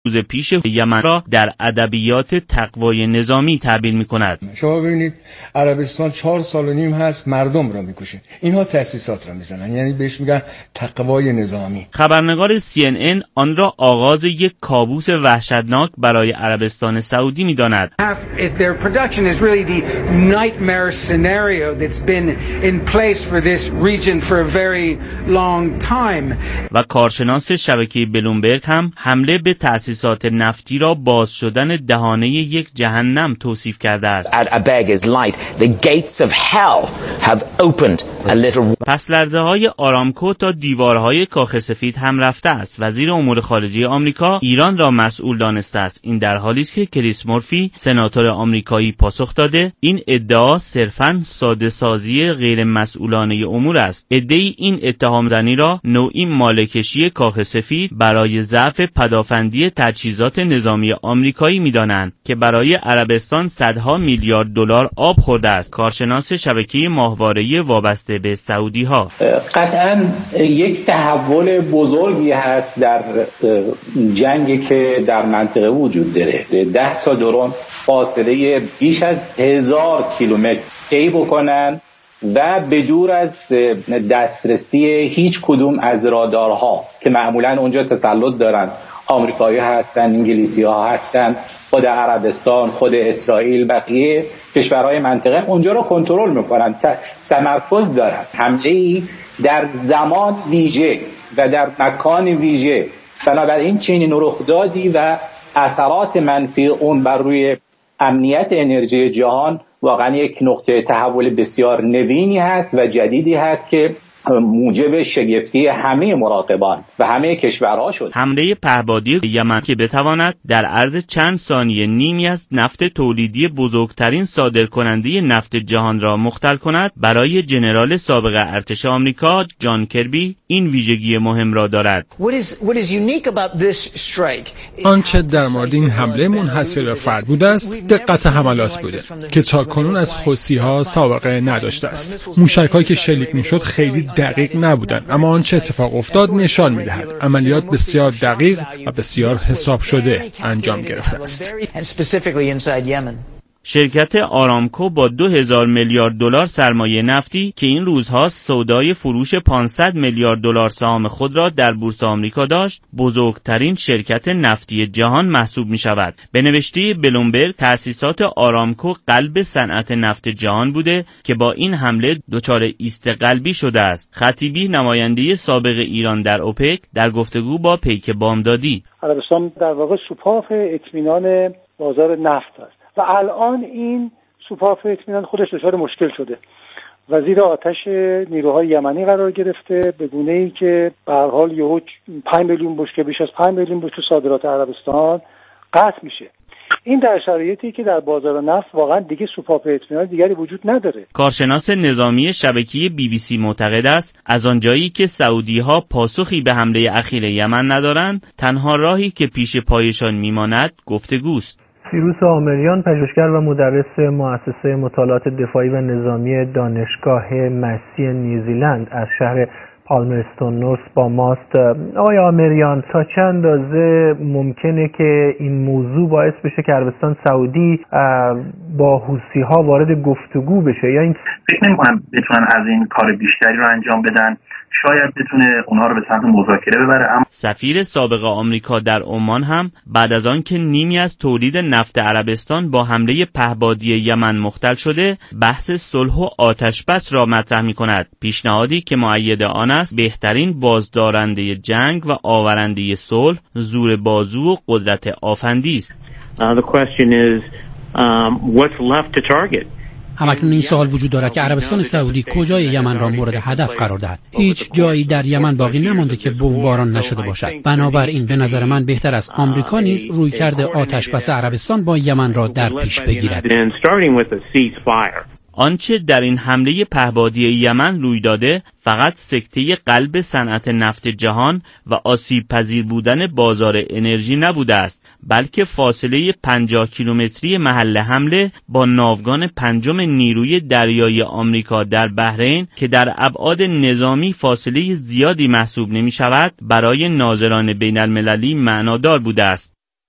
روز پیش یمن را در ادبیات تقوای نظامی تعبیر می‌کند. شما ببینید عربستان 4 سال و نیم هست مردم را می‌کشه. اینها تأسیسات را می‌زنن، یعنی بهش میگن تقوای نظامی. خبرنگار CNN آن را آغاز یک کابوس وحشتناک برای عربستان سعودی می‌داند. Their production is really the nightmare scenario that's been in place for this region for a very long time. و کارشناس شبکه بلومبرگ هم حمله به تأسیسات نفتی را باز شدن دهانه یک جهنم توصیف کرده است. پس لرزه‌های آرامکو تا دیوارهای کاخ سفید هم رفته است. وزیر امور خارجه آمریکا ایران را مسئول دانسته است. این در حالی است که کریس مورفی سناتور آمریکایی پاسخ داده این ادعا صرفاً ساده سازی غیر مسئولانه امور است. ادعای این اتهام زنی را نوعی مالکشی کاخ سفید برای ضعف پدافندی تجهیزات نظامی آمریکایی می‌دانند که برای عربستان صدها میلیارد دلار آب خورده است. کارشناس شبکه ماهواره‌ای وابسته به سعودی‌ها: قطعاً یک تحول بزرگی هست در جنگی که در منطقه وجود داره. 10 تا درون فاصله بیش از 1000 کیلومتر طی بکنن و به دور از دسترسی هیچ کدوم از رادارها که معمولاً اونجا تسلط دارن، آمریکایی هستن، انگلیسی ها هستن، خود عربستان، خود اسرائیل، بقیه کشورهای منطقه اونجا رو کنترل میکنن، تمرکز دارن. حمله‌ای در زمان ویژه و در مکان ویژه، بنابراین چنین رخدادی و اثرات منفی اون بر روی امنیت انرژی جهان واقعا یک نقطه تحول بسیار نوینی هست و جدیدی هست که موجب شگفتی همه مراقبان و همه کشورها شد. حمله پهپادی یمن که بتواند در عرض چند ثانیه نیمی از نفت تولیدی بزرگترین صادرکننده نفت جهان را مختل کند، برای ژنرال سابق ارتش آمریکا جان کربی این ویژگی مهم را دارد. آنچه در مورد این حمله منحصر به فرد بوده است دقت حملات بوده که تاکنون از حوثی‌ها سابقه نداشته است. موشک‌هایی که شلیک می‌شد خیلی دقیق نبودند، اما آنچه اتفاق افتاد نشان می‌دهد عملیات بسیار دقیق و بسیار حساب شده انجام گرفته است. شرکت آرامکو با 2000 میلیارد دلار سرمایه نفتی که این روزها سودای فروش 500 میلیارد دلار سهام خود را در بورس آمریکا داشت، بزرگترین شرکت نفتی جهان محسوب می شود. به نوشته بلومبرگ، تأسیسات آرامکو قلب صنعت نفت جهان بوده که با این حمله دچار ایست قلبی شده است. خطیبی، نماینده سابق ایران در اوپک، در گفتگو با پیک بامدادی: عربستان در واقع سوپاپ اطمینان بازار نفت است و الان این سوپاپ اطمینان خودش دچار مشکل شده و زیر آتش نیروهای یمنی قرار گرفته، به گونه‌ای که به هر حال یهو 5 میلیون بشکه، بیش از 5 میلیون بشکه صادرات عربستان قطع میشه. این در شرایطی که در بازار نفت واقعا دیگه سوپاپ اطمینان دیگری وجود نداره. کارشناس نظامی شبکه BBC معتقد است از آنجایی که سعودی‌ها پاسخی به حمله اخیر یمن ندارند، تنها راهی که پیش پایشان میماند گفتگوست. فیروز آمریان، پژوهشگر و مدرس مؤسسه مطالعات دفاعی و نظامی دانشگاه مسی نیوزیلند از شهر پالمرستون نورث با ماست. آقای آمریان، تا چند اندازه ممکنه که این موضوع باعث بشه که عربستان سعودی با حوثی‌ها وارد گفتگو بشه، یا این فکر نمی‌کنم بتونن از این کار بیشتری رو انجام بدن؟ شاید بتونه اونها رو به سمت مذاکره ببره. اما سفیر سابق آمریکا در عمان هم بعد از آن که نیمی از تولید نفت عربستان با حمله پهپادی یمن مختل شده، بحث صلح و آتشبس را مطرح می‌کند. پیشنهادی که مؤید آن است بهترین بازدارنده جنگ و آورنده صلح زور بازو و قدرت آفندی است. The question is what's left to target. همکنون این سوال وجود دارد که عربستان سعودی کجای یمن را مورد هدف قرار دهد. هیچ جایی در یمن باقی نمانده که بمباران نشده باشد. بنابراین به نظر من بهتر است آمریکا نیز رویکرد آتشبس عربستان با یمن را در پیش بگیرد. آنچه در این حمله پهپادی یمن روی داده فقط سکته قلب صنعت نفت جهان و آسیب پذیر بودن بازار انرژی نبوده است، بلکه فاصله 50 کیلومتری محل حمله با ناوگان پنجم نیروی دریایی آمریکا در بحرین که در ابعاد نظامی فاصله زیادی محسوب نمی شود، برای ناظران بین المللی معنادار بوده است.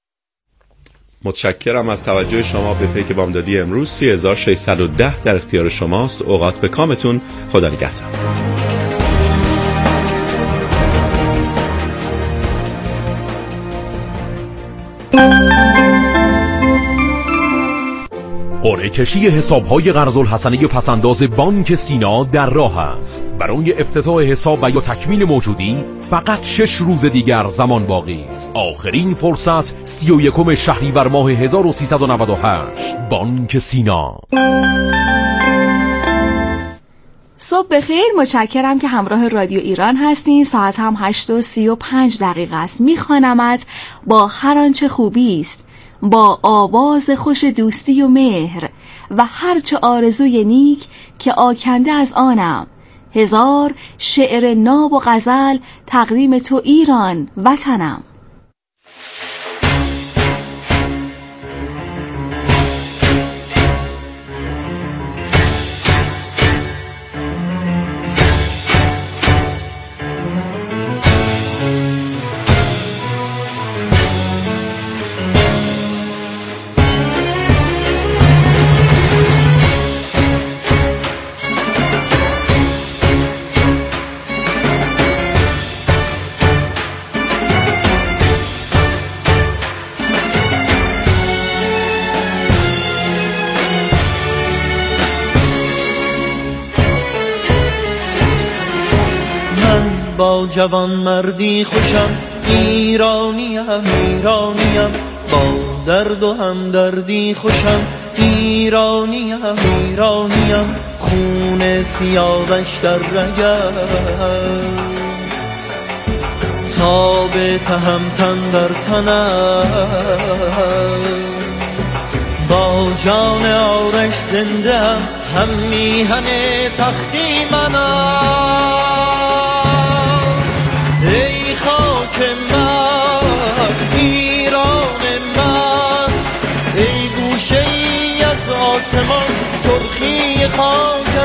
متشکرم از توجه شما به پیک بامدادی امروز. 3610 در اختیار شماست. اوقات به کامتون. خدا نگهدار. قرعه کشی حساب‌های قرض الحسنه پسنداز بانک سینا در راه است. برای افتتاح حساب و یا تکمیل موجودی فقط 6 روز دیگر زمان باقی است. آخرین فرصت 31 شهریور ماه 1398. بانک سینا. صبح بخیر، متشکرم که همراه رادیو ایران هستین. ساعت هم 8:35 است. میخوانمت با هر آنچه خوبی است، با آواز خوش دوستی و مهر و هرچه آرزوی نیک که آکنده از آنم. هزار شعر ناب و غزل تقدیم تو ایران وطنم. با جوان مردی خوشم، ایرانیم ایرانیم. با درد و همدردی خوشم، ایرانیم ایرانیم. خون سیاوش در رگم، تاب تهمتن در تنم. با جان آرش زنده هم میهن تختی منم. ای خاک من ایران من، ای گوشه ای از آسمان، سرخی خاکت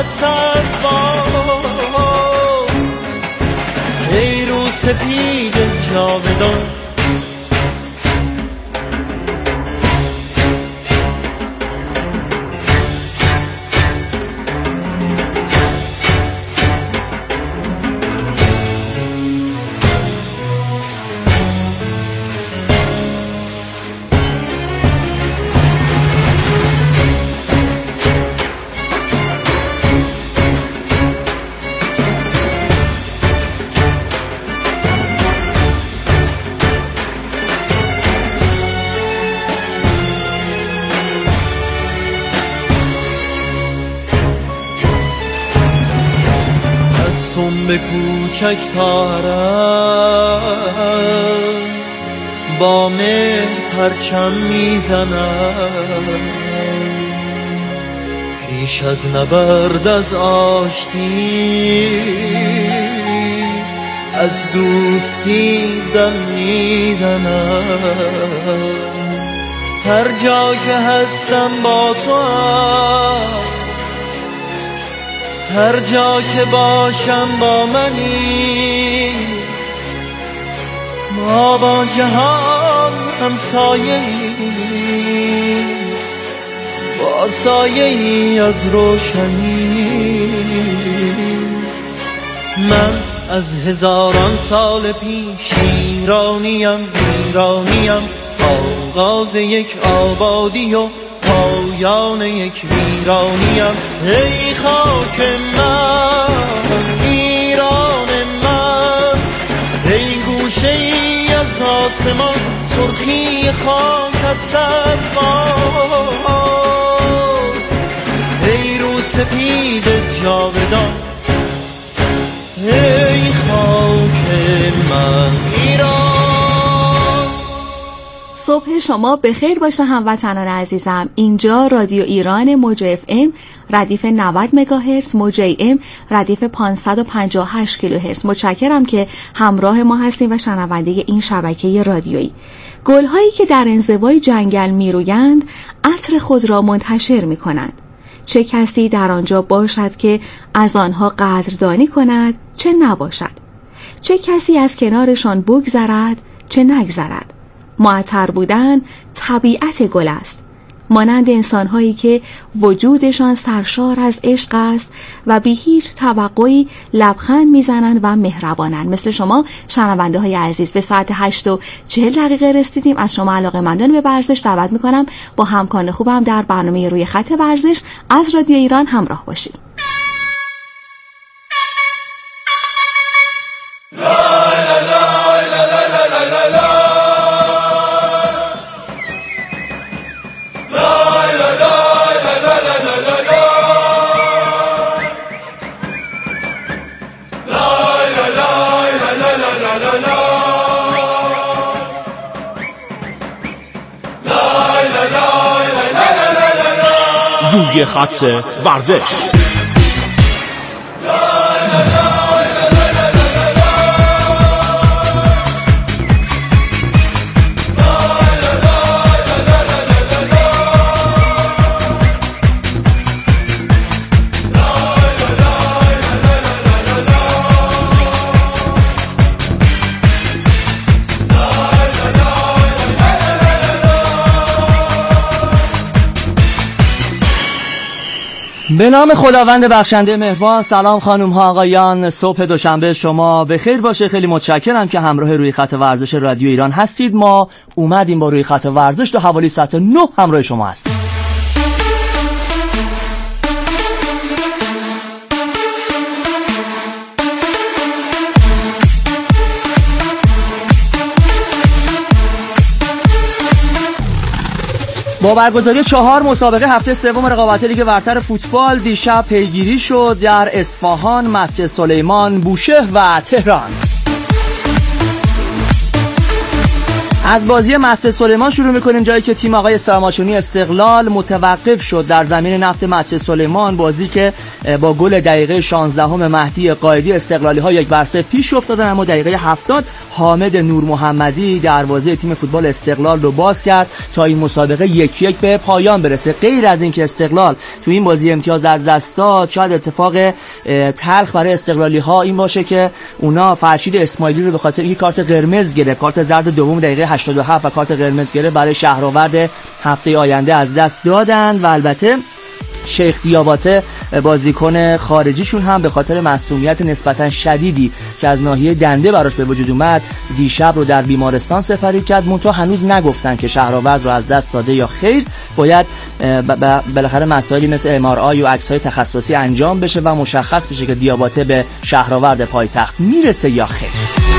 سربان. ای رو سپید جاودان، به کوچک تا عرض با مهر پرچم میزنم. پیش از نبرد از آشتی، از دوستی دم میزنم. هر جا که هستم با تو هم، هر جا که باشم با منی. ما با جهان همسایه‌ای، با سایه‌ای از روشنی. من از هزاران سال پیش ایرانیم ایرانیم. آغاز یک آبادی و پایان یک ویرانیم. ای خاک من ایران من، ای گوشه ای از آسمان، سرخی خاکت سربان. ای رو سپید جاودان، ای خاک من ایران. صبح شما بخیر باشه هموطنان عزیزم. اینجا رادیو ایران موج FM ردیف 90 مگاهرتز، موج AM ردیف 558 کیلوهرتز. متشکرم که همراه ما هستیم و شنونده این شبکه رادیویی. گل‌هایی که در انزوای جنگل میرویند عطر خود را منتشر می‌کنند. چه کسی در آنجا باشد که از آنها قدردانی کند، چه نباشد. چه کسی از کنارشان بگذرد، چه نگذرد. معطر بودن طبیعت گل است، مانند انسان‌هایی که وجودشان سرشار از عشق است و بی هیچ توقعی لبخند میزنند و مهربانند. مثل شما شنونده‌های عزیز، به ساعت 8:40 رسیدیم. از شما علاقه‌مندان به ورزش دعوت می‌کنم با همکاران خوبم در برنامه روی خط ورزش از رادیو ایران همراه باشید. روی خط ورزش. به نام خداوند بخشنده مهربان. سلام خانم ها آقایان، صبح دوشنبه شما بخیر باشه. خیلی متشکرم که همراه روی خط ورزش رادیو ایران هستید. ما اومدیم با روی خط ورزش تا حوالی ساعت 9 همراه شما هستیم. با برگزاری 4 مسابقه هفته سوم رقابت لیگ برتر فوتبال دیشب پیگیری شد در اصفهان، مسجد سلیمان، بوشهر و تهران. از بازی مسجد سلیمان شروع می‌کنیم، جایی که تیم آقای سارماچونی استقلال متوقف شد در زمین نفت مسجد سلیمان. بازی که با گل دقیقه 16 مهدی قائدی استقلالی‌ها 1-0 پیش افتادن، اما دقیقه 70 حامد نور محمدی دروازه تیم فوتبال استقلال رو باز کرد تا این مسابقه 1-1 به پایان برسه. غیر از این که استقلال تو این بازی امتیاز از دست داد، شاید اتفاق تلخ برای استقلالی‌ها این باشه که اونا فرشید اسماعیلی رو به خاطر اینکه کارت قرمز گرفت، کارت زرد دوم دقیقه 87 و کارت قرمز گرفت برای شهرآورد هفته آینده از دست دادن. و البته شیخ دیاباته بازیکن خارجیشون هم به خاطر مصدومیت نسبتا شدیدی که از ناحیه دنده براش به وجود اومد دیشب رو در بیمارستان سپری کرد. منتها هنوز نگفتن که شهرآورد رو از دست داده یا خیر. باید بالاخره مسائلی مثل MRI و عکس‌های تخصصی انجام بشه و مشخص بشه که دیاباته به شهرآورد پایتخت میرسه یا خیر.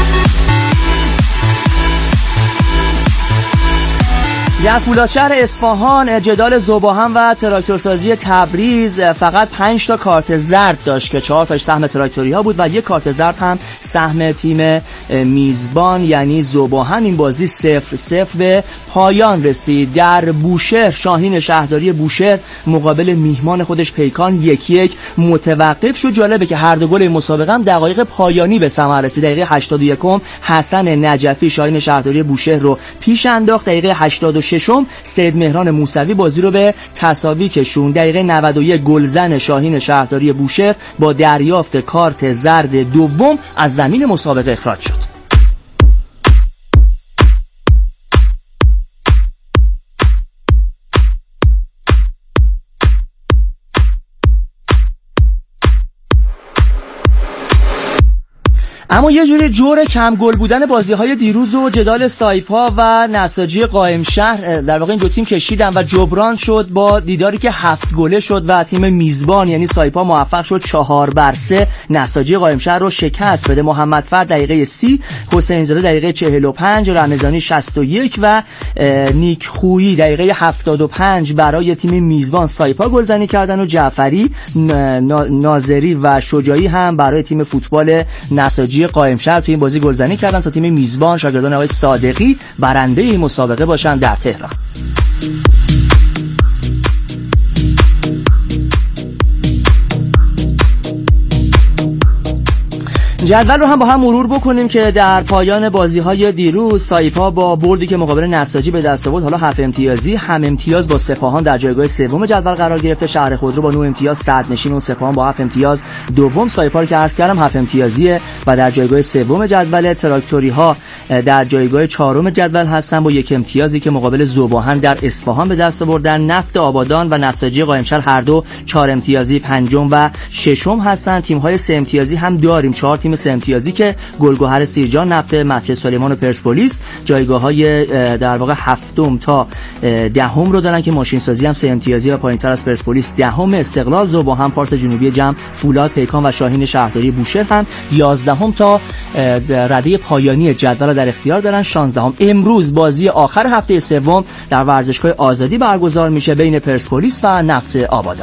در فولادشهر اصفهان جدال ذوباهم و تراکتورسازی تبریز فقط 5 تا کارت زرد داشت که 4 تاش سهم تراکتوری ها بود و 1 کارت زرد هم سهم تیم میزبان یعنی ذوباهم. این بازی 0-0 به پایان رسید. در بوشهر شاهین شهرداری بوشهر مقابل میهمان خودش پیکان 1-1 متوقف شد. جالبه که هر دو گل مسابقه هم دقایق پایانی به ثمر رسید. دقیقه 81 حسن نجفی شاهین شهرداری بوشهر رو پیش انداخت. دقیقه 86 سید مهران موسوی بازی رو به تساوی کشوند. دقیقه 91 گلزن شاهین شهرداری بوشهر با دریافت کارت زرد دوم از زمین مسابقه اخراج شد. اما یه جوری جور کم گل بودن بازی‌های دیروز و جدال سایپا و نساجی قائمشهر در واقع این دو تیم کشیدن و جبران شد با دیداری که 7 گله شد و تیم میزبان یعنی سایپا موفق شد 4-3 نساجی قائمشهر رو شکست بده. محمد فرد دقیقه 30، حسین زاده دقیقه 45، رمضانی 61 و نیک خویی دقیقه 75 برای تیم میزبان سایپا گلزنی کردن و جعفری، ناظری و شجاعی هم برای تیم فوتبال نساجی قائمشهر تو این بازی گلزنی کردن تا تیم میزبان شاگردان آقای صادقی برنده این مسابقه باشن در تهران. جدول رو هم با هم مرور بکنیم که در پایان بازی‌های دیروز سایپا با بردی که مقابل نساجی به دست آورد حالا 7 امتیازی هم امتیاز با سپاهان در جایگاه سوم جدول قرار گرفته. شهر خودرو با 9 امتیاز صدرنشین و سپاهان با 7 امتیاز دوم. سایپا که عرض کردم 7 امتیازیه و در جایگاه سوم جدول. تراکتوری‌ها در جایگاه چهارم جدول هستن با 1 امتیازی که مقابل ذوباهن در اصفهان به دست آوردن. نفت آبادان و نساجی قائمشهر هر دو 4 امتیازی پنجم و ششم هستن. تیم‌های 3 امتیازی هم داریم، 4 تیم 3 امتیازی که گلگهر سیرجان، نفت مسجد سلیمان و پرسپولیس جایگاه‌های در واقع هفتم تا دهم رو دارن که ماشین سازی هم 3 امتیازی و پایین‌تر از پرسپولیس دهم. استقلال، ذوباهن، پارس جنوبی جم، فولاد، پیکان و شاهین شهرداری بوشهر هم 11 تا رده پایانی جدول در اختیار دارن. 16 امروز بازی آخر هفته سوم در ورزشگاه آزادی برگزار میشه بین پرسپولیس و نفت آبادان.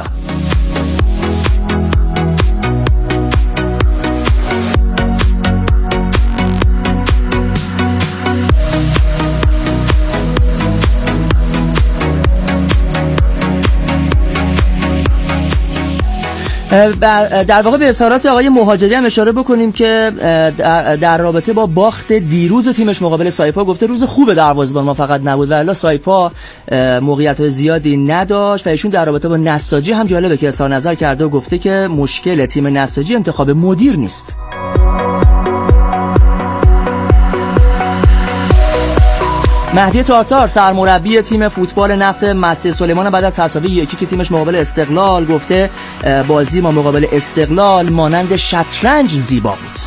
در واقع به اظهارات آقای مهاجری هم اشاره بکنیم که در رابطه با باخت دیروز تیمش مقابل سایپا گفته روز خوب دروازه‌بان ما فقط نبود و الا سایپا موقعیت‌های زیادی نداشت و ایشون در رابطه با نساجی هم جالبه که اظهار نظر کرده و گفته که مشکل تیم نساجی انتخاب مدیر نیست. مهدی تارتار سرمربی تیم فوتبال نفت مسجد سلیمان بعد از تساوی 1 که تیمش مقابل استقلال گفته بازی ما مقابل استقلال مانند شطرنج زیبا بود.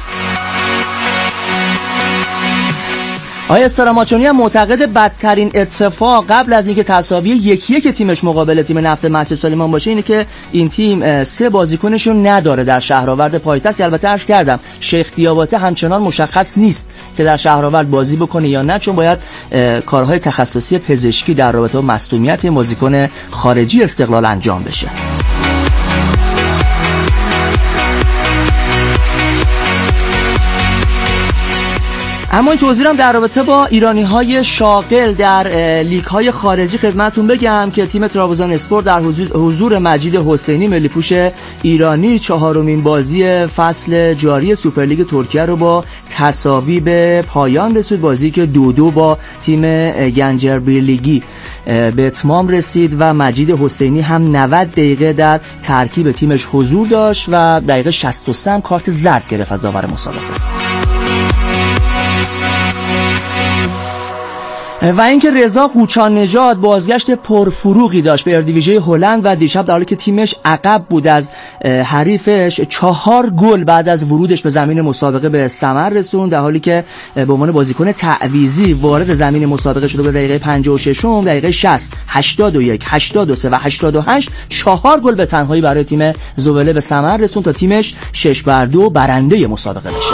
آقای استراماچونی هم معتقد بدترین اتفاق قبل از اینکه تساوی 1-1 که تیمش مقابل تیم نفت مسجد سلیمان باشه اینه که این تیم 3 بازیکنشون نداره در شهرآورد پایتخت که البته عرض کردم شیخ دیاباته همچنان مشخص نیست که در شهرآورد بازی بکنه یا نه، چون باید کارهای تخصصی پزشکی در رابطه با مصدومیت بازیکن خارجی استقلال انجام بشه. اما این توضیح هم در رابطه با ایرانی‌های شاغل در لیگ‌های خارجی خدمتتون بگم که تیم تراوزان اسپورت در حضور مجید حسینی ملی‌پوش ایرانی 4مین بازی فصل جاری سوپرلیگ ترکیه رو با تساوی به پایان رسید. بازی که 2-2 با تیم گنجربیرلیگی به اتمام رسید و مجید حسینی هم 90 دقیقه در ترکیب تیمش حضور داشت و دقیقه 63 هم کارت زرد گرفت از داور مسابقه. و اینکه رضا قوچان نژاد بازگشت پرفروغی داشت به اردیویژه هلند و دیشب در حالی که تیمش عقب بود از حریفش 4 گل بعد از ورودش به زمین مسابقه به ثمر رسوند، در حالی که به عنوان بازیکن تعویضی وارد زمین مسابقه شده به دقیقه 56 دقیقه 60 81 83 و 88 4 گل به تنهایی برای تیم زوله به ثمر رسوند تا تیمش 6-2 برنده مسابقه بشه.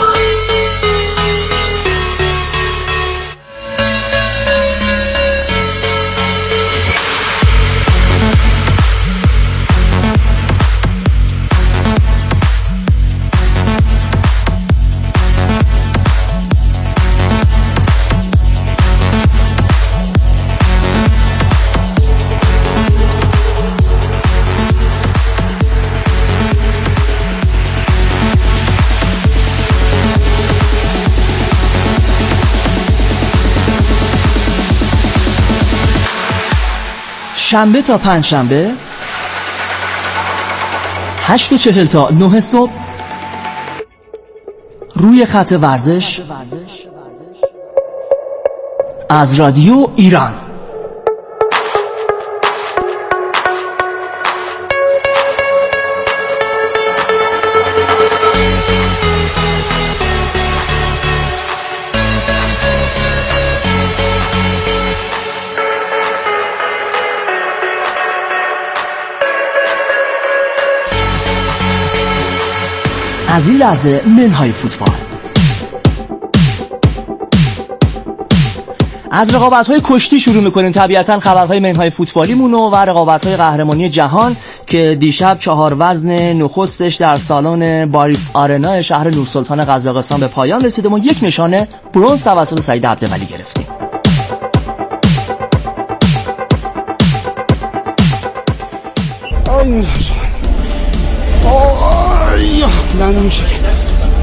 شنبه تا پنجشنبه 8:40 تا 9 صبح روی خط ورزش از رادیو ایران. از این لحظه منهای فوتبال. از رقابت‌های کشتی شروع می‌کنیم طبیعتاً خبرهای منهای فوتبالیمون و رقابت‌های قهرمانی جهان که دیشب 4 وزن نخستش در سالن باریس آرنا شهر نورسلطان قزاقستان به پایان رسید و ما 1 نشانه برنز توسط سعید عبدولی گرفتیم.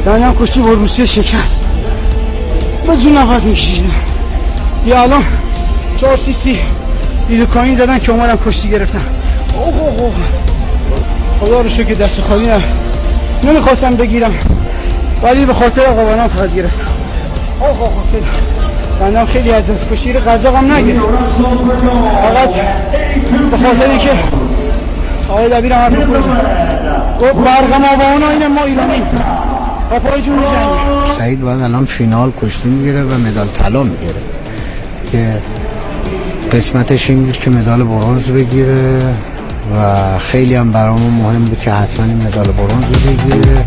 دندان کشتی بروسی شکست، با زون نفس میکشیدم. یا الان 4 سی لیدوکاین زدن که اومدم کشتی گرفتم. اوه خدا رو شکر دست خالی نمیخواستم بگیرم، ولی به خاطر آقابانم فقط گرفتم. خیلی دندم خیلی از کشتی غذا هم نگیرم، فقط به خاطر اینکه آقای دبیرم هم میخوردم گفت برقم آبانا اینه ما ایرانی با پای جون جنگی. سعید باید الان فینال کشتی میگیره و مدال طلا میگیره که قسمتش این بود که مدال برنز بگیره و خیلی هم برامون مهم بود که حتما این مدال برنز رو بگیره.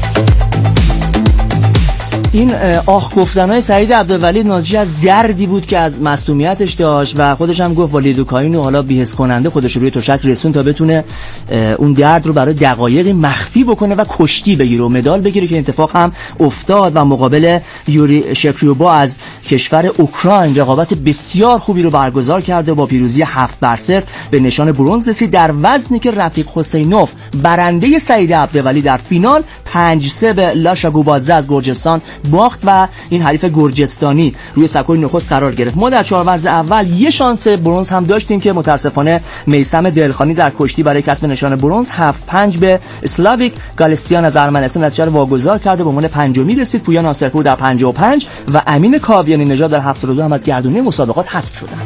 این آخ گفتنهای سعید عبدالولی ناشی از دردی بود که از مصدومیتش داشت و خودش هم گفت لیدوکاین رو حالا بی‌حس کننده خودش روی تشک رسون تا بتونه اون درد رو برای دقایق مخفی بکنه و کشتی بگیره و مدال بگیره که اتفاق هم افتاد و مقابل یوری شکریوبا از کشور اوکراین رقابت بسیار خوبی رو برگزار کرده و با پیروزی 7-0 به نشان برنز رسید در وزنی که رفیق حسینوف برنده سعید عبدالولی در فینال 5-3 به لاشا گوبادزه از گرجستان باخت و این حریف گرجستانی روی سکوی نخست قرار گرفت. ما در 4 وزن اول یه شانس برنز هم داشتیم که متاسفانه میثم دلخانی در کشتی برای کسب نشان برنز 7-5 به اسلاویک گالستیان از ارمنستان نتیجه رو واگذار کرده، به عنوان پنجمی رسید. پویا ناصرپور در 55 و امین کاویانی نژاد در 72 هم از گردونه مسابقات حذف شدند.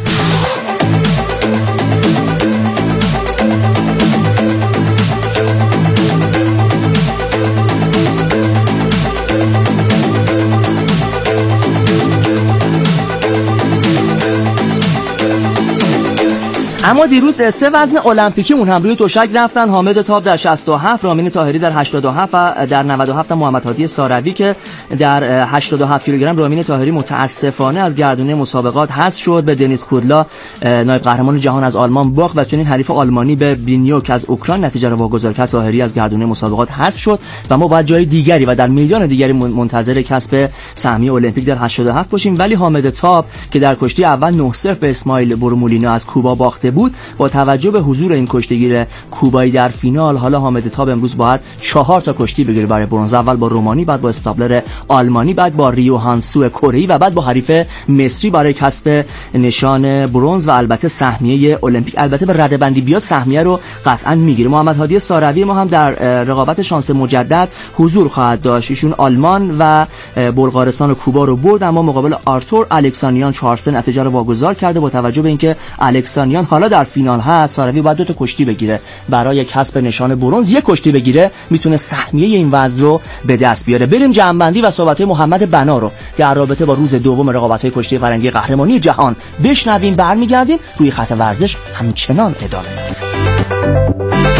اما دیروز 3 وزن المپیکی اون هم روی تشک رفتن. حامد تاب در 67، رامین طاهری در 87 و در 97 محمد هادی ساروی که در 87 کیلوگرم رامین طاهری متاسفانه از گردونه مسابقات حذف شد، به دنیس کودلا نایب قهرمان جهان از آلمان باخت و چنین حریف آلمانی به بینیوک از اوکراین نتیجه رو واگذار کرد. طاهری از گردونه مسابقات حذف شد و ما باید جای دیگری و در میدان دیگری منتظر کسب سهمیه المپیک در 87 باشیم. ولی حامد تاب که در کشتی اول 9-0 به اسماعیل برومولینا از کوبا باخته بود، با توجه به حضور این کشتیگیر کوبایی در فینال، حالا حامد تاب امروز باید 4 تا کشتی بگیره برای برنز. اول با رومانی، بعد با استابلر آلمانی، بعد با ریو هانسو کره‌ای و بعد با حریف مصری برای کسب نشان برنز و البته سهمیه المپیک. البته به رده‌بندی بیاد سهمیه رو قطعا میگیره. محمد هادی ساروی ما هم در رقابت شانس مجدد حضور خواهد داشت. ایشون آلمان و بلغارستان و کوبا رو برد، اما مقابل آرتور الکسانیان 4-3 نتیجه رو واگذار کرده. با توجه به اینکه الکسانیان حالا در فینال هست، ساروی باید 2 تا کشتی بگیره برای کسب نشان برنز. 1 کشتی بگیره میتونه سهمیه این وزن رو به دست بیاره. بریم جمع‌بندی و صحبت‌های محمد بنا رو در رابطه با روز دوم رقابت‌های کشتی فرنگی قهرمانی جهان بشنویم. برمیگردیم روی خط ورزش همچنان ادامه میدیم.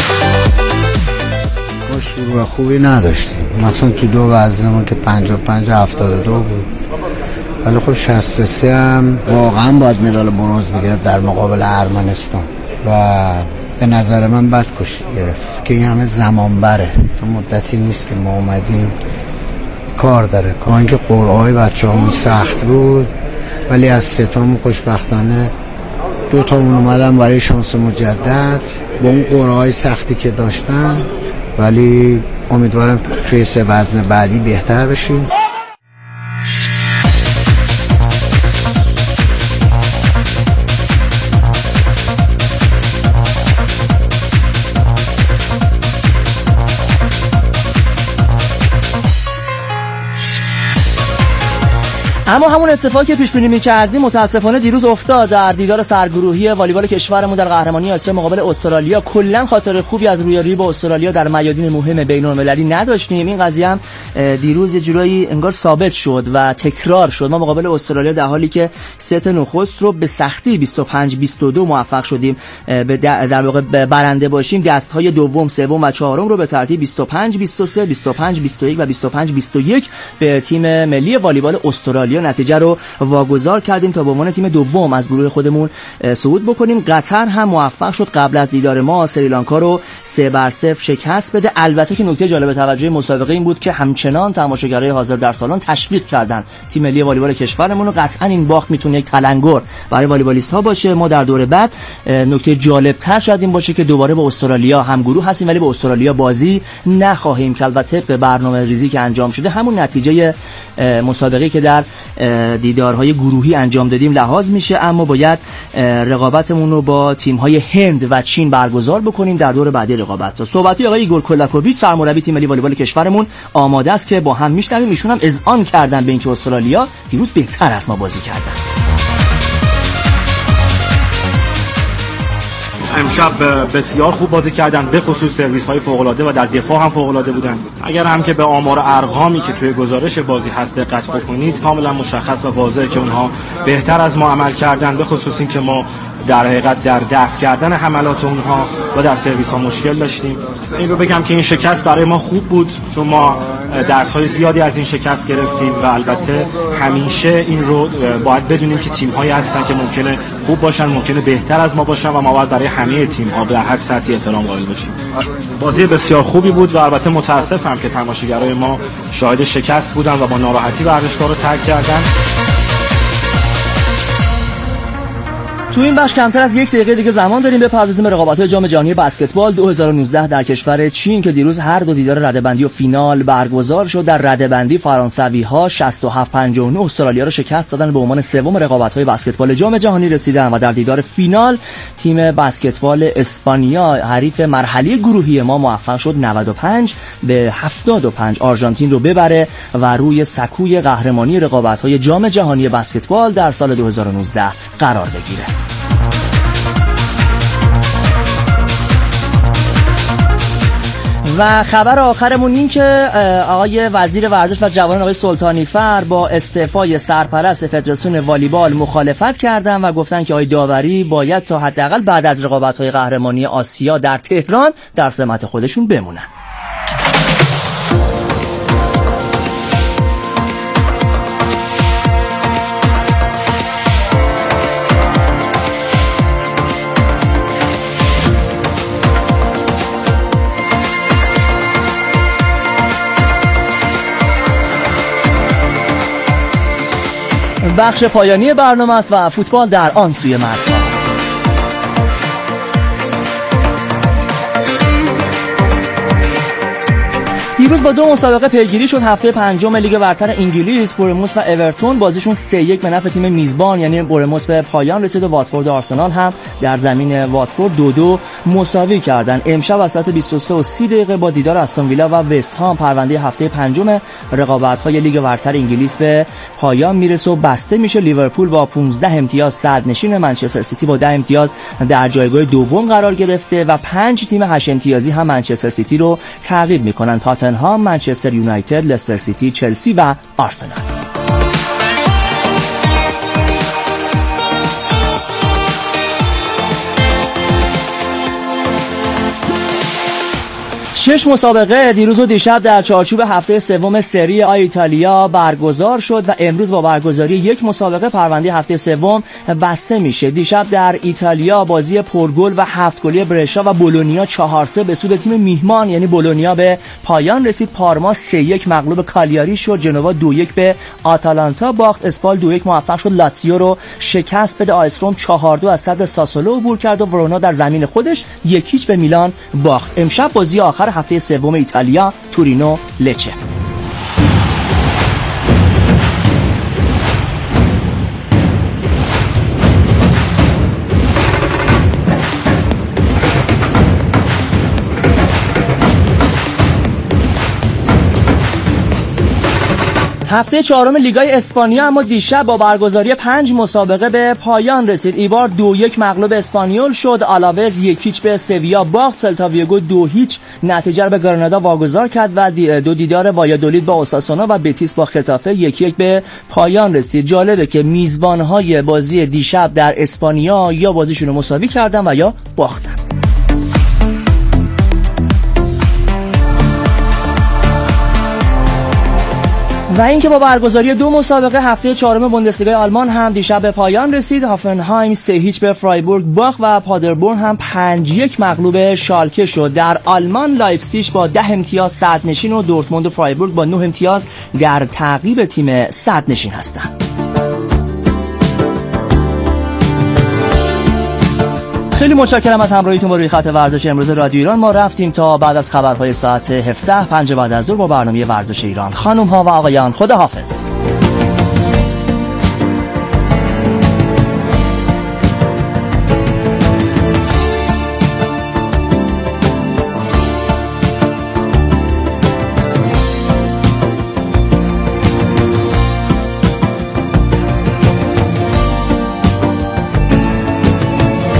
ما شروع خوبی نداشتیم، مثلا تو 2 وزنمون که 55 72 بود، ولی خب 63 هم واقعا باید مدال برنز بگیرد در مقابل ارمنستان و به نظر من بد کشتی گرفت که این همه زمان بره، تو مدتی نیست که ما اومدیم، کار داره. که اینکه قرعه‌های بچه‌هامون سخت بود، ولی از 3 تامون خوشبختانه 2 تامون اومدن برای شانس مجدد با اون قرعه‌های سختی که داشتن، ولی امیدوارم توی 3 وزن بعدی بهتر بشیم. اما همون اتفاقی که پیش بینی می‌کردیم متاسفانه دیروز افتاد. در دیدار سرگروهی والیبال کشورمون در قهرمانی آسیا مقابل استرالیا کلا خاطر خوبی از رویارویی با استرالیا در میادین مهم بین‌المللی نداشتیم. این قضیه هم دیروز یه جورایی انگار ثابت شد و تکرار شد. ما مقابل استرالیا در حالی که ست نخست رو به سختی 25-22 موفق شدیم در واقع برنده باشیم، دست‌های دوم، سوم و چهارم رو به ترتیب 25-23, 25-21 و 25-21 به تیم ملی والیبال استرالیا نتیجه رو واگذار کردیم تا به عنوان تیم دوم از گروه خودمون صعود بکنیم. قطر هم موفق شد قبل از دیدار ما سریلانکا رو 3-0 شکست بده. البته که نکته جالب توجه مسابقه این بود که همچنان تماشاگرای حاضر در سالن تشویق کردن تیم ملی والیبال کشورمون رو. قطعا این باخت میتونه یک تلنگر برای والیبالیست ها باشه. ما در دور بعد نکته جالب تر شاید این باشه که دوباره با استرالیا هم گروه هستیم ولی با استرالیا بازی نخواهیم کرد و طبق برنامه ریزی که انجام شده همون نتیجه مسابقه که در دیدارهای گروهی انجام دادیم لحاظ میشه، اما باید رقابتمون رو با تیم‌های هند و چین برگزار بکنیم در دور بعدی رقابت. تا صحبتی آقای ایگور کولاکوویچ سرمربی تیم ملی والیبال کشورمون آماده است که با هم میشنویم. ایشون هم اذعان کردن به اینکه استرالیا دیروز بهتر از ما بازی کردن. امشب بسیار خوب بازی کردن، به خصوص سرویس های فوق العاده و در دفاع هم فوق العاده بودن. اگر هم که به آمار ارقامی که توی گزارش بازی هست دقت بکنید کاملا مشخص و واضحه که اونها بهتر از ما عمل کردن، به خصوص این که ما در حقیقت در دفع کردن حملات اونها و در سرویس ها مشکل داشتیم. این رو بگم که این شکست برای ما خوب بود چون ما درس های زیادی از این شکست گرفتیم و البته همیشه این رو باید بدونیم که تیم هایی هستن که ممکنه خوب باشن، ممکنه بهتر از ما باشن و ما باید برای همه تیم ها در هر سطحی احترام قائل باشیم. بازی بسیار خوبی بود و البته متاسفم که تماشاگرای ما شاهد شکست بودن و با ناراحتی ورزشگاه رو ترک کردن. تو این بخش کمتر از یک دقیقه دیگه زمان داریم بپردازیم به رقابت‌های جام جهانی بسکتبال 2019 در کشور چین که دیروز هر دو دیدار رده‌بندی و فینال برگزار شد. در رده‌بندی فرانسوی‌ها 67-59 استرالیا رو شکست دادن، به عنوان سوم رقابت‌های بسکتبال جام جهانی رسیدن و در دیدار فینال تیم بسکتبال اسپانیا حریف مرحله گروهی ما موفق شد 95-75 آرژانتین رو ببره و روی سکوی قهرمانی رقابت‌های جام جهانی بسکتبال در سال 2019 قرار بگیره. و خبر آخرمون این که آقای وزیر ورزش و جوانان آقای سلطانی فر با استعفای سرپرست فدراسیون والیبال مخالفت کردن و گفتن که آقای داوری باید تا حداقل بعد از رقابت‌های قهرمانی آسیا در تهران در سمت خودشون بمونن. بخش پایانی برنامه است و فوتبال در آن سوی مرزها. دیروز با دو مسابقه پیگیری شد. هفته پنجم لیگ برتر انگلیس بورنموث و اورتون بازیشون 3-1 به نفع تیم میزبان یعنی بورنموث به پایان رسید و واتفورد و آرسنال هم در زمین واتفورد 2-2 مساوی کردن. امشب از ساعت 23:30 با دیدار استون ویلا و وست هام پرونده هفته پنجم رقابت‌های لیگ برتر انگلیس به پایان میرسه و بسته میشه. لیورپول با 15 امتیاز صدرنشین، منچستر سیتی با 10 امتیاز در جایگاه دوم قرار گرفته و 5 تیم 8 امتیازی هم منچستر سیتی رو تعقیب میکنن: تاتنهام، منچستر یونایتد، لستر سیتی، چلسی و آرسنال. 6 مسابقه دیروز و دیشب در چارچوب هفته سوم سری آ ایتالیا برگزار شد و امروز با برگزاری یک مسابقه پرونده هفته سوم بسته میشه. دیشب در ایتالیا بازی پرگل و 7 گلی برشا و بولونیا 4-3 به سود تیم میهمان یعنی بولونیا به پایان رسید. پارما 3-1 مغلوب کالیاری شد. جنوا 2-1 به آتالانتا باخت. اسپال 2-1 موفق شد لاتزیو رو شکست بده. آیستروم 4-2 از صد ساسولو عبور کرد و ورونا در زمین خودش 1-0 به میلان باخت. امشب بازی آخر هفته سوم ایتالیا تورینو لچه. هفته چهارم لیگای اسپانیا اما دیشب با برگزاری 5 مسابقه به پایان رسید. ایبار 2-1 مغلوب اسپانیول شد. آلاوز 1-0 به سویا باخت. سلتا ویگو 2-0 نتیجه به گرانادا واگذار کرد و دو دیدار وایادولید با اوساسونا و بتیس با خطافه 1-1 به پایان رسید. جالبه که میزبانهای بازی دیشب در اسپانیا یا بازیشون رو مساوی کردن و یا باختن. و اینکه با برگزاری 2 مسابقه هفته 4 بوندسلیگای آلمان هم دیشب به پایان رسید. هافنهایم 3-0 به فرایبورگ باخت و پادربورن هم 5-1 مغلوب شالکه شد. در آلمان لایپزیگ با 10 امتیاز صدرنشین و دورتموند و فرایبورگ با 9 امتیاز در تعقیب تیم صدرنشین هستند. خیلی متشکرم از همراهیتون با روی خط ورزش امروز رادیو ایران. ما رفتیم تا بعد از خبرهای ساعت 17 5 بعد از ظهر با برنامه ورزش ایران. خانم ها و آقایان، خدا حافظ.